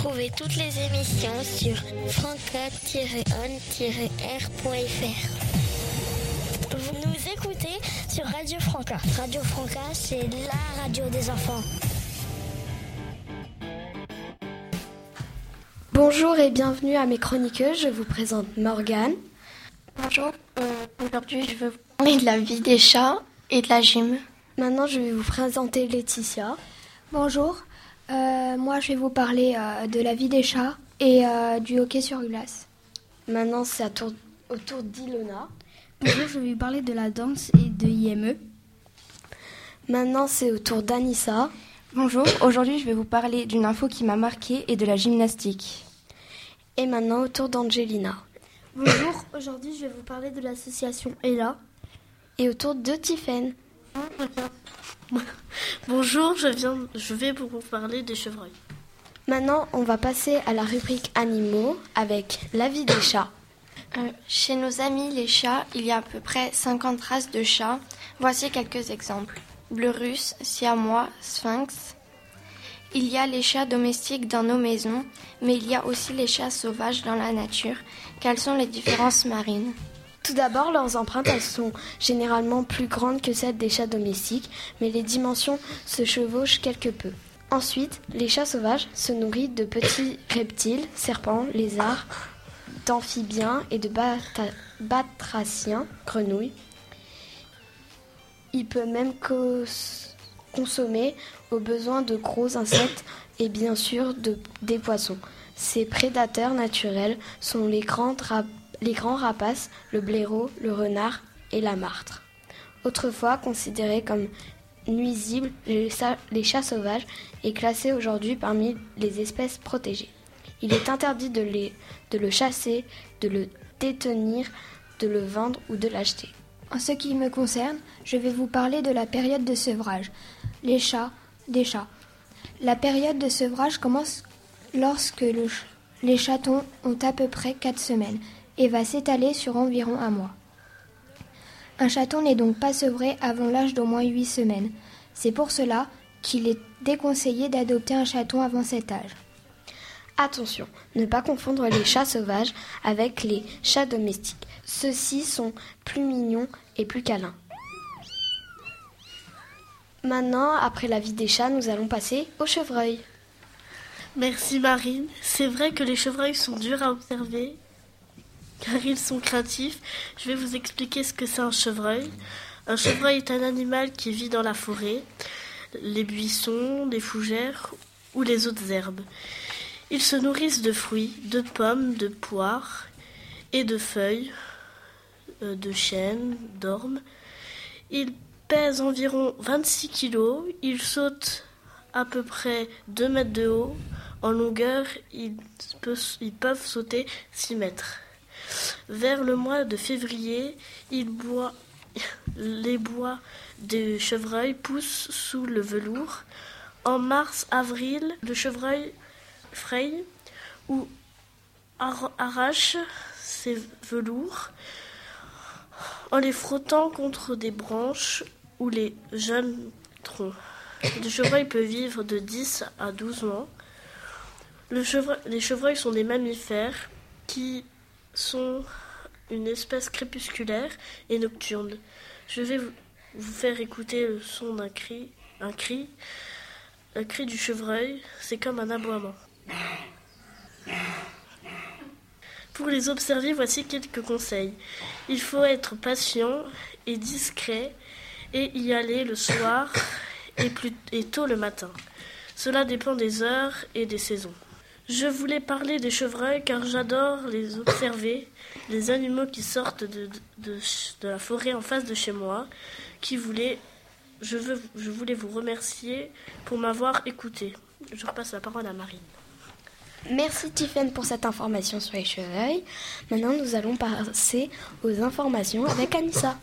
Retrouvez toutes les émissions sur franca-on-r.fr. Vous nous écoutez sur Radio Franca. Radio Franca, c'est la radio des enfants. Bonjour et bienvenue à mes chroniqueuses, je vous présente Morgane. Bonjour, aujourd'hui je vais vous parler de la vie des chats et de la gym. Maintenant je vais vous présenter Laetitia. Bonjour, moi je vais vous parler de la vie des chats et du hockey sur glace. Maintenant c'est au tour d'Ilona. Bonjour, je vais vous parler de la danse et de IME. Maintenant c'est au tour d'Anissa. Bonjour, aujourd'hui je vais vous parler d'une info qui m'a marquée et de la gymnastique. Et maintenant au tour d'Angelina. Bonjour, aujourd'hui je vais vous parler de l'association Ella. Et au tour de Tiffaine. Bonjour, je vais vous parler des chevreuils. Maintenant on va passer à la rubrique animaux avec la vie des chats. Chez nos amis les chats, il y a à peu près 50 races de chats. Voici quelques exemples. Bleu russe, siamois, sphinx. Il y a les chats domestiques dans nos maisons, mais il y a aussi les chats sauvages dans la nature. Quelles sont les différences marines ? Tout d'abord, leurs empreintes, elles sont généralement plus grandes que celles des chats domestiques, mais les dimensions se chevauchent quelque peu. Ensuite, les chats sauvages se nourrissent de petits reptiles, serpents, lézards, d'amphibiens et de batraciens, grenouilles. Il peut même consommer au besoin de gros insectes et bien sûr des poissons. Ses prédateurs naturels sont les grands rapaces, le blaireau, le renard et la martre. Autrefois considérés comme nuisibles, les chats sauvages est classé aujourd'hui parmi les espèces protégées. Il est interdit de le chasser, de le détenir, de le vendre ou de l'acheter. En ce qui me concerne, je vais vous parler de la période de sevrage. Des chats. La période de sevrage commence lorsque les chatons ont à peu près 4 semaines et va s'étaler sur environ un mois. Un chaton n'est donc pas sevré avant l'âge d'au moins 8 semaines. C'est pour cela qu'il est déconseillé d'adopter un chaton avant cet âge. Attention, ne pas confondre les chats sauvages avec les chats domestiques. Ceux-ci sont plus mignons et plus câlins. Maintenant, après la vie des chats, nous allons passer aux chevreuils. Merci Marine. C'est vrai que les chevreuils sont durs à observer car ils sont craintifs. Je vais vous expliquer ce que c'est un chevreuil. Un chevreuil est un animal qui vit dans la forêt, les buissons, les fougères ou les autres herbes. Ils se nourrissent de fruits, de pommes, de poires et de feuilles, de chênes, d'ormes. Ils pèsent environ 26 kilos. Ils sautent à peu près 2 mètres de haut. En longueur, ils peuvent sauter 6 mètres. Vers le mois de février, les bois de chevreuil poussent sous le velours. En mars-avril, le chevreuil fraye ou arrache ses velours en les frottant contre des branches ou les jeunes troncs. Le chevreuil peut vivre de 10 à 12 mois. Les chevreuils sont des mammifères qui sont une espèce crépusculaire et nocturne. Je vais vous faire écouter le son d'un cri. Un cri du chevreuil, c'est comme un aboiement. Pour les observer, voici quelques conseils. Il faut être patient et discret et y aller le soir et tôt le matin. Cela dépend des heures et des saisons. Je voulais parler des chevreuils car j'adore les observer, les animaux qui sortent de la forêt en face de chez moi. Je voulais vous remercier pour m'avoir écouté. Je repasse la parole à Marine. Merci Tiffaine pour cette information sur les chevreuils. Maintenant nous allons passer aux informations avec Anissa.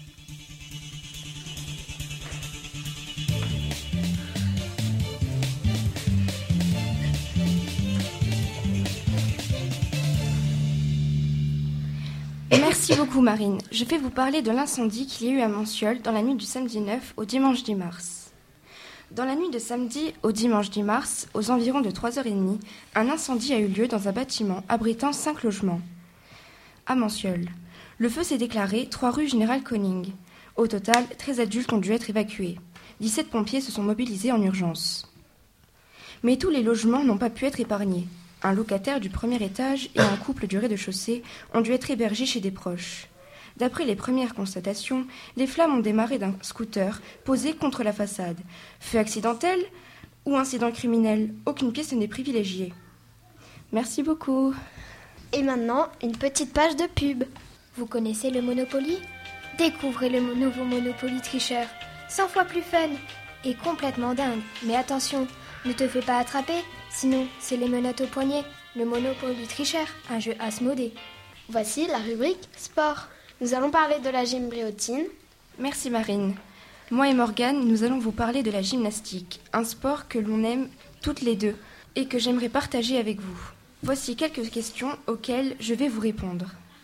Merci beaucoup Marine. Je vais vous parler de l'incendie qu'il y a eu à Montciol dans la nuit du samedi 9 au dimanche 10 mars. Dans la nuit de samedi au dimanche 10 mars, aux environs de 3h30, un incendie a eu lieu dans un bâtiment abritant 5 logements. À Mansieul. Le feu s'est déclaré 3 rue Général Conning. Au total, 13 adultes ont dû être évacués. 17 pompiers se sont mobilisés en urgence. Mais tous les logements n'ont pas pu être épargnés. Un locataire du premier étage et un couple du rez-de-chaussée ont dû être hébergés chez des proches. D'après les premières constatations, les flammes ont démarré d'un scooter posé contre la façade. Feu accidentel ou incident criminel, aucune piste n'est privilégiée. Merci beaucoup. Et maintenant, une petite page de pub. Vous connaissez le Monopoly ? Découvrez le nouveau Monopoly tricheur. 100 fois plus fun et complètement dingue. Mais attention, ne te fais pas attraper, sinon c'est les menottes au poignet. Le Monopoly tricheur, un jeu asmodé. Voici la rubrique sport. Nous allons parler de la gymbriotine. Merci Marine. Moi et Morgane, nous allons vous parler de la gymnastique, un sport que l'on aime toutes les deux et que j'aimerais partager avec vous. Voici quelques questions auxquelles je vais vous répondre.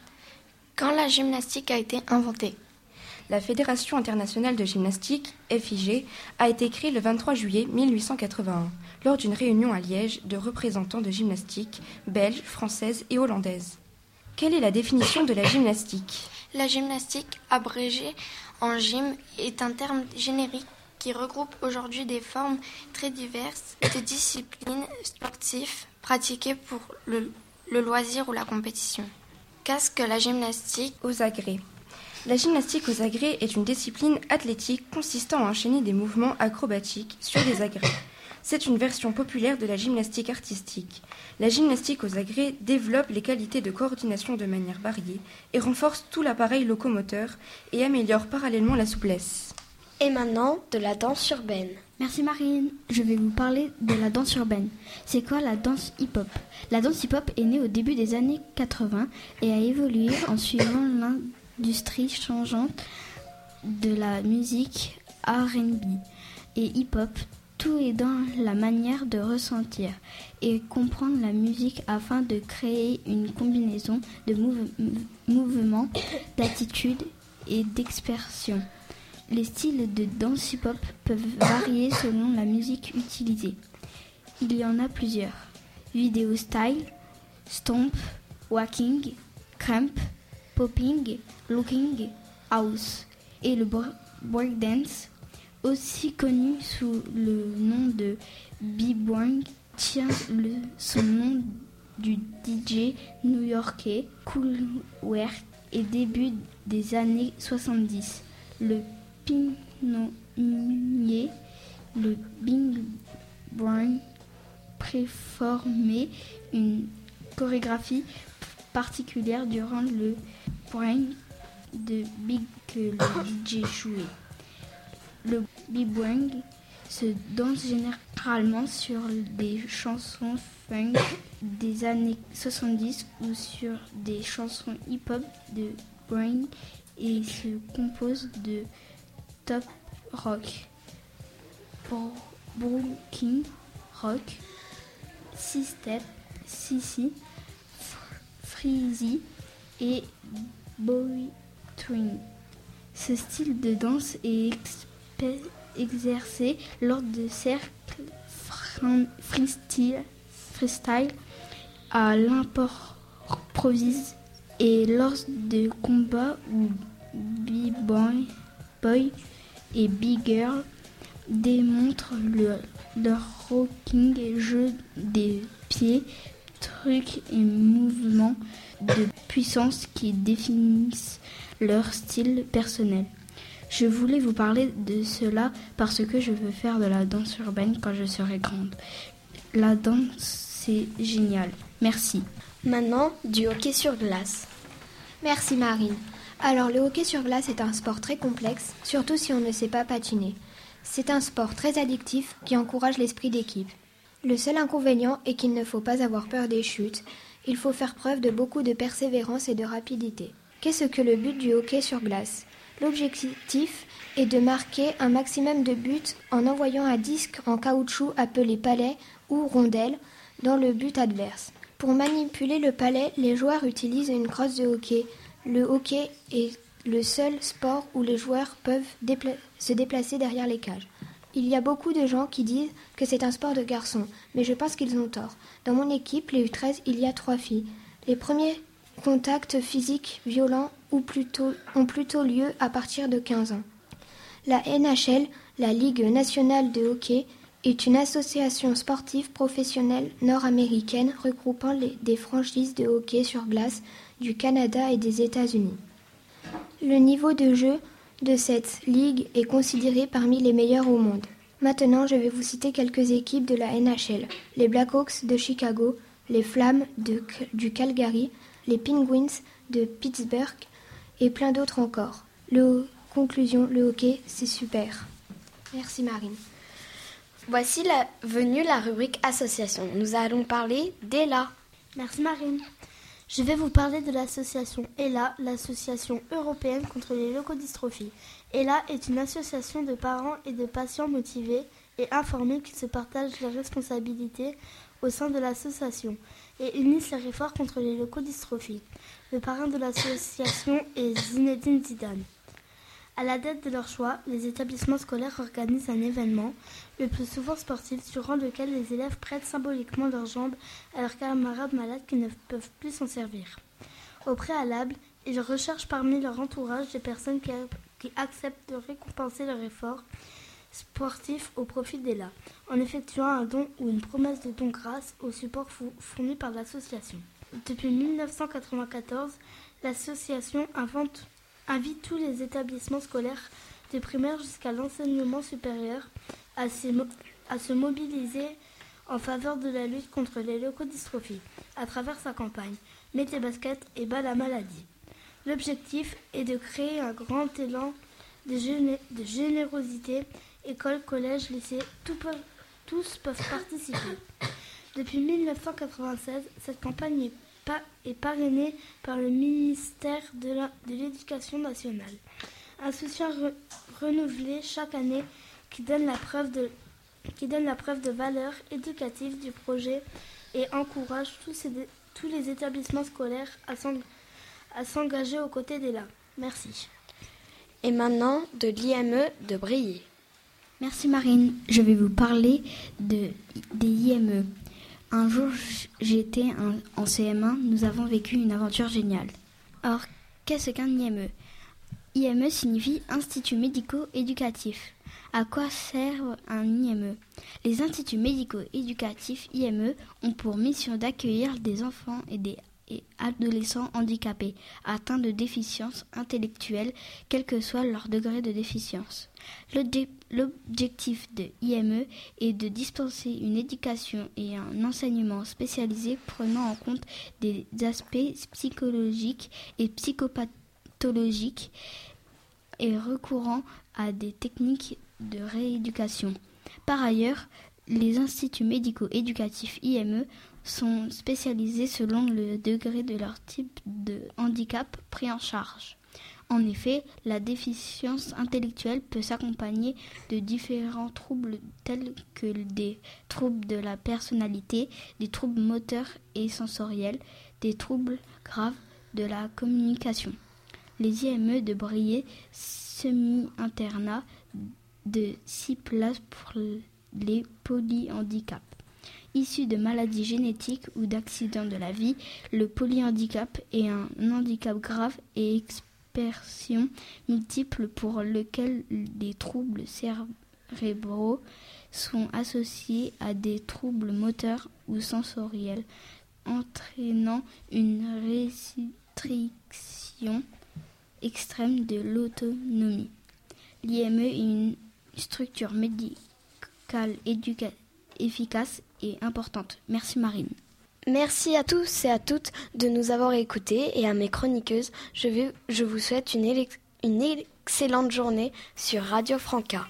Quand la gymnastique a été inventée? La Fédération internationale de gymnastique, FIG, a été créée le 23 juillet 1881, lors d'une réunion à Liège de représentants de gymnastique belges, françaises et hollandaises. Quelle est la définition de la gymnastique ? La gymnastique, abrégée en gym, est un terme générique qui regroupe aujourd'hui des formes très diverses de disciplines sportives pratiquées pour le loisir ou la compétition. Qu'est-ce que la gymnastique aux agrès? La gymnastique aux agrès est une discipline athlétique consistant à enchaîner des mouvements acrobatiques sur des agrès. C'est une version populaire de la gymnastique artistique. La gymnastique aux agrès développe les qualités de coordination de manière variée et renforce tout l'appareil locomoteur et améliore parallèlement la souplesse. Et maintenant, de la danse urbaine. Merci Marine, je vais vous parler de la danse urbaine. C'est quoi la danse hip-hop? La danse hip-hop est née au début des années 80 et a évolué en suivant l'industrie changeante de la musique R&B et hip-hop. Tout est dans la manière de ressentir et comprendre la musique afin de créer une combinaison de mouvements, d'attitudes et d'expression. Les styles de danse hip-hop peuvent varier selon la musique utilisée. Il y en a plusieurs. Video style, stomp, walking, crump, popping, looking, house et le breakdance, aussi connu sous le nom de b-boying, tient son nom du DJ new-yorkais Kool Herc et début des années 70. Le pionnier, le Big Bang, préformait une chorégraphie particulière durant le break de Big que le DJ jouait. Le b-boying se danse généralement sur des chansons funk des années 70 ou sur des chansons hip-hop de break et se compose de top rock, Brooklyn rock, six-step, sissy, freezy et boy twin. Ce style de danse est exercé lors de cercles freestyle à l'improvise et lors de combats où b-boy et b-girl démontrent leur rocking, jeu des pieds, trucs et mouvements de puissance qui définissent leur style personnel. Je voulais vous parler de cela parce que je veux faire de la danse urbaine quand je serai grande. La danse, c'est génial. Merci. Maintenant, du hockey sur glace. Merci Marine. Alors le hockey sur glace est un sport très complexe, surtout si on ne sait pas patiner. C'est un sport très addictif qui encourage l'esprit d'équipe. Le seul inconvénient est qu'il ne faut pas avoir peur des chutes. Il faut faire preuve de beaucoup de persévérance et de rapidité. Qu'est-ce que le but du hockey sur glace ? L'objectif est de marquer un maximum de buts en envoyant un disque en caoutchouc appelé palet ou rondelle dans le but adverse. Pour manipuler le palet, les joueurs utilisent une crosse de hockey. Le hockey est le seul sport où les joueurs peuvent se déplacer derrière les cages. Il y a beaucoup de gens qui disent que c'est un sport de garçons, mais je pense qu'ils ont tort. Dans mon équipe, les U13, il y a 3 filles. Les premiers contacts physiques violents ont plutôt lieu à partir de 15 ans. La NHL, la Ligue nationale de hockey, est une association sportive professionnelle nord-américaine regroupant des franchises de hockey sur glace du Canada et des États-Unis. Le niveau de jeu de cette ligue est considéré parmi les meilleurs au monde. Maintenant, je vais vous citer quelques équipes de la NHL. Les Blackhawks de Chicago, les Flames du Calgary, les Penguins de Pittsburgh et plein d'autres encore. Conclusion, le hockey, c'est super. Merci Marine. Voici venue la rubrique association. Nous allons parler d'Ella. Merci Marine. Je vais vous parler de l'association ELA, l'association européenne contre les leucodystrophies. ELA est une association de parents et de patients motivés et informés qui se partagent leurs responsabilités au sein de l'association et unissent leurs efforts contre les leucodystrophies. Le parrain de l'association est Zinedine Zidane. À la date de leur choix, les établissements scolaires organisent un événement, le plus souvent sportif, durant lequel les élèves prêtent symboliquement leurs jambes à leurs camarades malades qui ne peuvent plus s'en servir. Au préalable, ils recherchent parmi leur entourage des personnes qui acceptent de récompenser leur effort sportif au profit d'ELA, en effectuant un don ou une promesse de don grâce au support fourni par l'association. Depuis 1994, l'association invite tous les établissements scolaires de primaire jusqu'à l'enseignement supérieur à se mobiliser en faveur de la lutte contre les leucodystrophies à travers sa campagne « Mets tes baskets et bats la maladie ». L'objectif est de créer un grand élan de générosité. Écoles, collèges, lycées, tous peuvent participer. Depuis 1996, cette campagne est parrainée par le ministère de l'Éducation nationale. Un soutien renouvelé chaque année qui donne la preuve de valeur éducative du projet et encourage tous les établissements scolaires à s'engager aux côtés d'ELA. Merci. Et maintenant, de l'IME de Briey. Merci Marine, je vais vous parler des IME. Un jour, j'étais en CM1, nous avons vécu une aventure géniale. Alors, qu'est-ce qu'un IME ? IME signifie Institut médico-éducatif. À quoi sert un IME ? Les instituts médico-éducatifs IME ont pour mission d'accueillir des enfants et des adolescents handicapés, atteints de déficience intellectuelle, quel que soit leur degré de déficience. L'objectif de IME est de dispenser une éducation et un enseignement spécialisé prenant en compte des aspects psychologiques et psychopathologiques et recourant à des techniques de rééducation. Par ailleurs, les instituts médico-éducatifs IME sont spécialisés selon le degré de leur type de handicap pris en charge. En effet, la déficience intellectuelle peut s'accompagner de différents troubles tels que des troubles de la personnalité, des troubles moteurs et sensoriels, des troubles graves de la communication. Les IME de Briey, semi-internat de 6 places pour les polyhandicaps. Issus de maladies génétiques ou d'accidents de la vie, le polyhandicap est un handicap grave et expression multiple pour lequel les troubles cérébraux sont associés à des troubles moteurs ou sensoriels, entraînant une restriction extrême de l'autonomie. L'IME est une structure médicale efficace et importante. Merci Marine. Merci à tous et à toutes de nous avoir écoutés et à mes chroniqueuses, je vous souhaite une excellente journée sur Radio Franca.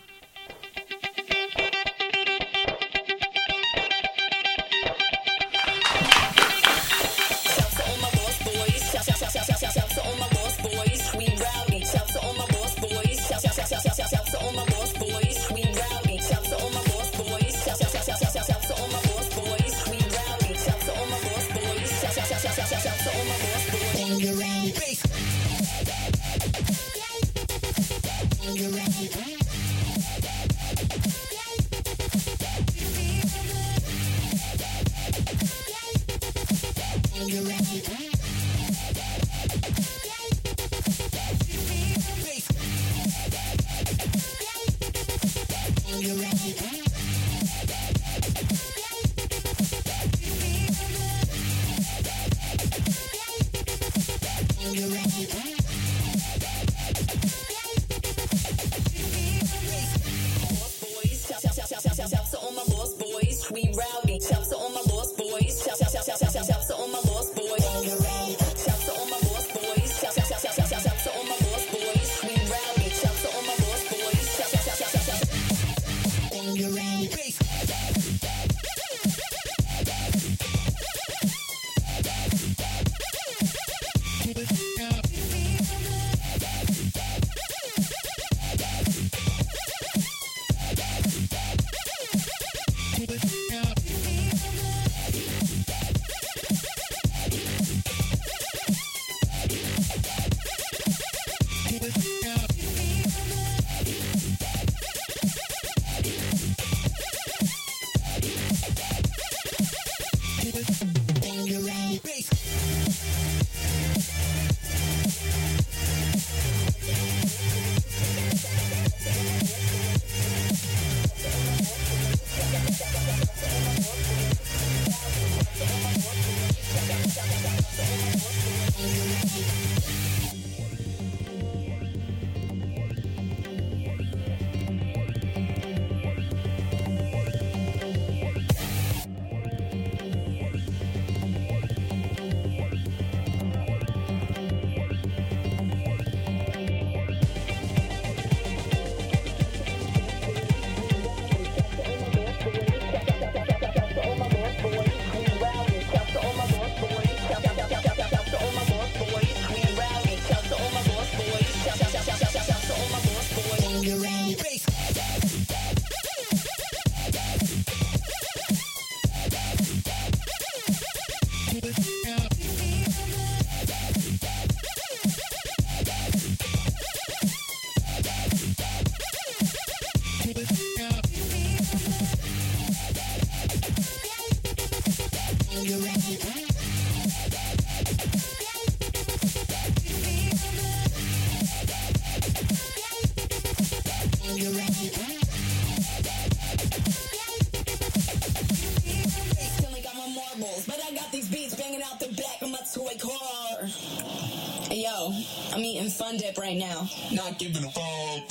Hey yo, I'm eating Fun Dip right now. Not giving a fuck.